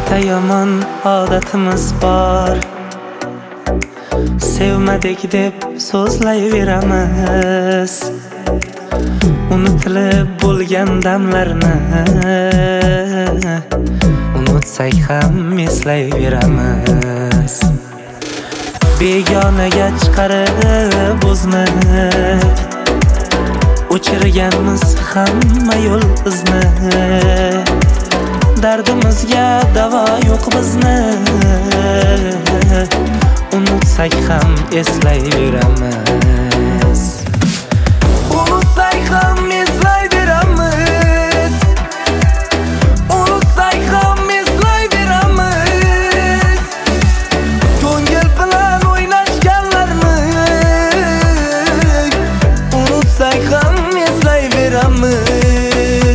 Bitta yomon odatimiz bor, sevmadik deb so'zlayveramiz. Unutilib bo'lgan damlarni unutsak ham eslayveramiz. Begonaga chiqarib o'zni o'chirganmiz hamma yo'l izni. Dardimizga davo yo'q bizni, unutsak ham eslayveramiz. Unutsak ham eslayveramiz. Unutsak ham eslayveramiz. Ko'ngil bilan o'ynashganlarni unutsak ham eslayveramiz.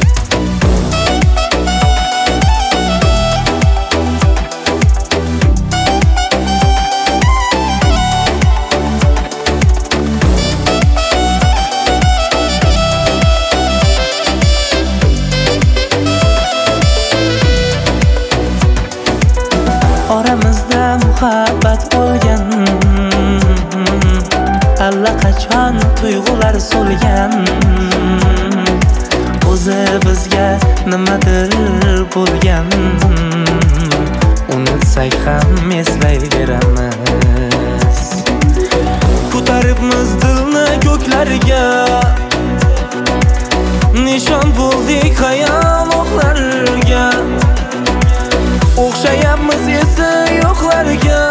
Oramizda muhabbat bo'lgan, allaqachon tuyg'ular so'lgan. O'zi bizga nimadir bo'lgan, unutsak ham eslayveramiz. Ko'taribmiz dilni ko'klarga, nishon bo'ldik xayolotlarga. O'xshayapmiz esi yo'qlarga,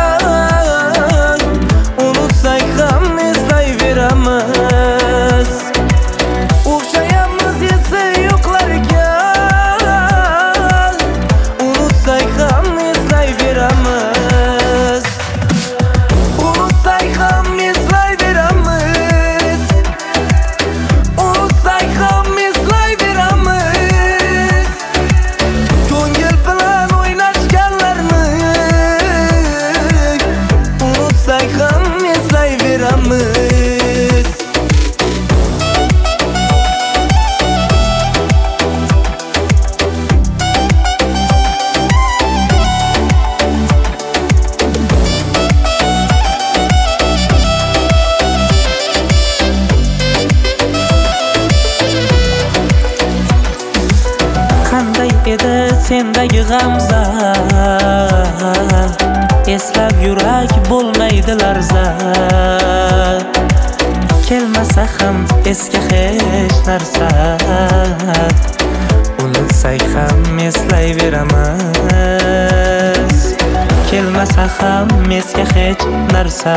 unutsak ham eslayveramiz. O'xshayapmiz esi yo'qlarga, unutsak ham eslayveramiz. Unutsak ham eslayveramiz. Unutsak ham eslayveramiz. Ko'ngil bilan o'ynashganlarni unutsak ham eslayveramiz. Qanday edi sendagi g'amza, eslab yurak bo'lmaydi larza. Kelmasa ham esga hech narsa, unutsak ham eslayveramiz. Kelmasa ham esga hech narsa,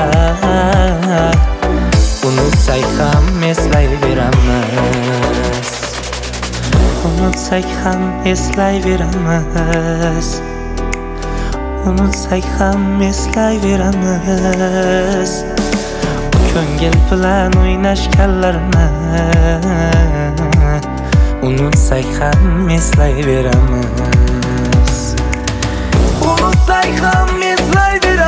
unutsak ham eslayveramiz. Unutsak ham eslayveramiz. Unutsak ham eslayveramiz. Ko'ngil bilan o'ynashganlarni unutsak ham eslayveramiz. Unutsak ham eslayveramiz.